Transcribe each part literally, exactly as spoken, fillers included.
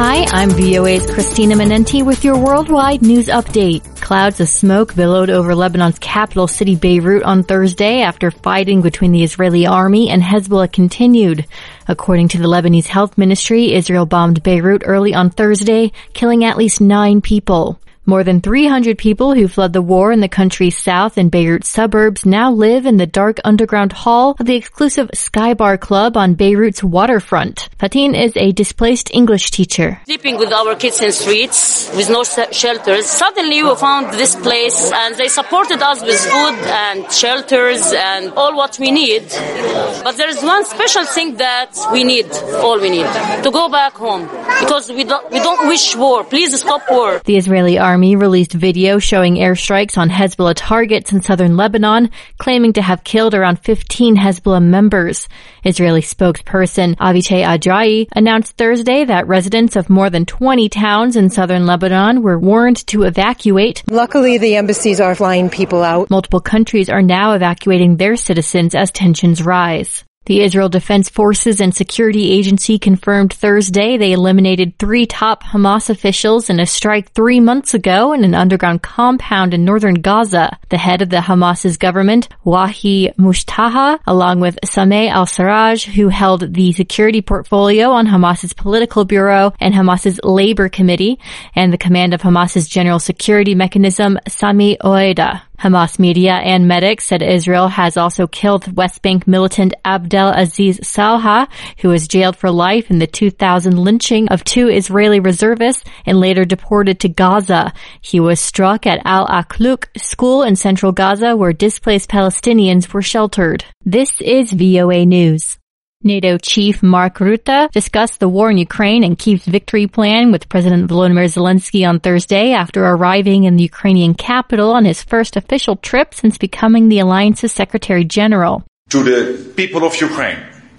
Hi, I'm V O A's Christina Menenti with your worldwide news update. Clouds of smoke billowed over Lebanon's capital city Beirut on Thursday after fighting between the Israeli army and Hezbollah continued. According to the Lebanese health ministry, Israel bombed Beirut early on Thursday, killing at least nine people. More than three hundred people who fled the war in the country's south and Beirut suburbs now live in the dark underground hall of the exclusive Sky Bar Club on Beirut's waterfront. Fatin is a displaced English teacher. Sleeping with our kids in streets with no shelters. Suddenly we found this place and they supported us with food and shelters and all what we need. But there is one special thing that we need, all we need, to go back home because we don't, we don't wish war. Please stop war. The Israeli army Army released video showing airstrikes on Hezbollah targets in southern Lebanon, claiming to have killed around fifteen Hezbollah members. Israeli spokesperson Avichai Adraei announced Thursday that residents of more than twenty towns in southern Lebanon were warned to evacuate. Luckily, the embassies are flying people out. Multiple countries are now evacuating their citizens as tensions rise. The Israel Defense Forces and Security Agency confirmed Thursday they eliminated three top Hamas officials in a strike three months ago in an underground compound in northern Gaza. The head of the Hamas's government, Wahi Mushtaha, along with Sameh al-Sarraj, who held the security portfolio on Hamas's political bureau and Hamas's labor committee, and the command of Hamas's general security mechanism, Sami Oeda. Hamas media and medics said Israel has also killed West Bank militant Abdel Aziz Salha, who was jailed for life in the two thousand lynching of two Israeli reservists and later deported to Gaza. He was struck at Al-Akluk school in central Gaza where displaced Palestinians were sheltered. This is V O A News. NATO chief Mark Rutte discussed the war in Ukraine and Kyiv's victory plan with President Volodymyr Zelensky on Thursday after arriving in the Ukrainian capital on his first official trip since becoming the alliance's Secretary General. To the people of Ukraine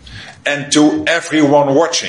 and to everyone watching,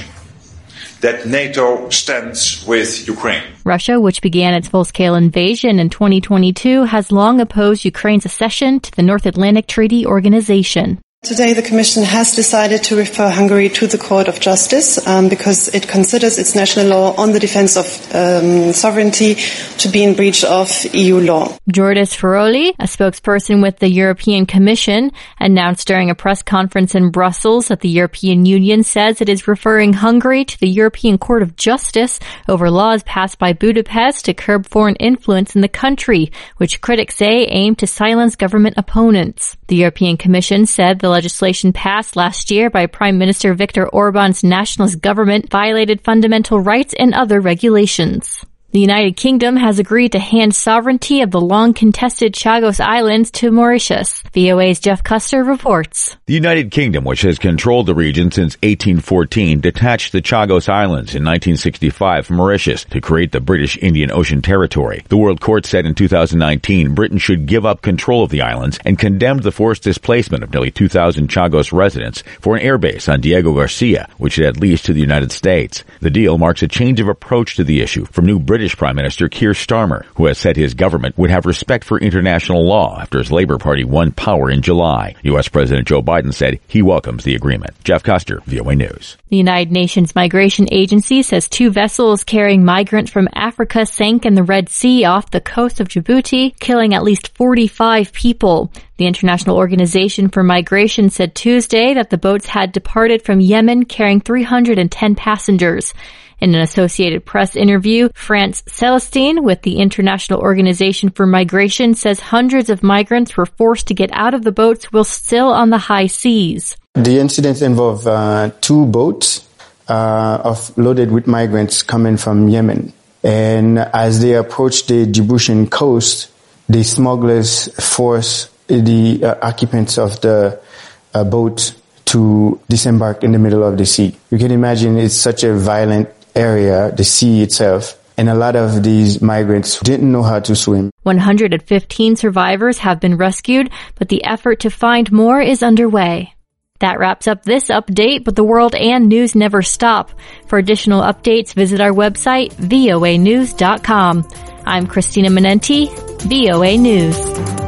that NATO stands with Ukraine. Russia, which began its full-scale invasion in twenty twenty-two, has long opposed Ukraine's accession to the North Atlantic Treaty Organization. Today, the Commission has decided to refer Hungary to the Court of Justice um, because it considers its national law on the defense of um, sovereignty to be in breach of E U law. Jordis Faroli, a spokesperson with the European Commission, announced during a press conference in Brussels that the European Union says it is referring Hungary to the European Court of Justice over laws passed by Budapest to curb foreign influence in the country, which critics say aim to silence government opponents. The European Commission said the legislation passed last year by Prime Minister Viktor Orban's nationalist government violated fundamental rights and other regulations. The United Kingdom has agreed to hand sovereignty of the long-contested Chagos Islands to Mauritius. V O A's Jeff Custer reports. The United Kingdom, which has controlled the region since eighteen fourteen, detached the Chagos Islands in nineteen sixty-five from Mauritius to create the British Indian Ocean Territory. The World Court said in two thousand nineteen Britain should give up control of the islands and condemned the forced displacement of nearly two thousand Chagos residents for an airbase on Diego Garcia, which it had leased to the United States. The deal marks a change of approach to the issue from new British Prime Minister Keir Starmer, who has said his government would have respect for international law after his Labour Party won power in July. U S President Joe Biden said he welcomes the agreement. Jeff Custer, V O A News. The United Nations Migration Agency says two vessels carrying migrants from Africa sank in the Red Sea off the coast of Djibouti, killing at least forty-five people. The International Organization for Migration said Tuesday that the boats had departed from Yemen carrying three hundred ten passengers. In an Associated Press interview, France Celestine with the International Organization for Migration says hundreds of migrants were forced to get out of the boats while still on the high seas. The incident involved uh, two boats uh, of, loaded with migrants coming from Yemen. And as they approached the Djiboutian coast, the smugglers forced the uh, occupants of the uh, boat to disembark in the middle of the sea. You can imagine it's such a violent area, the sea itself, and a lot of these migrants didn't know how to swim. one hundred fifteen survivors have been rescued, but the effort to find more is underway. That wraps up this update, but the world and news never stop. For additional updates, visit our website, V O A news dot com. I'm Christina Menenti, V O A News.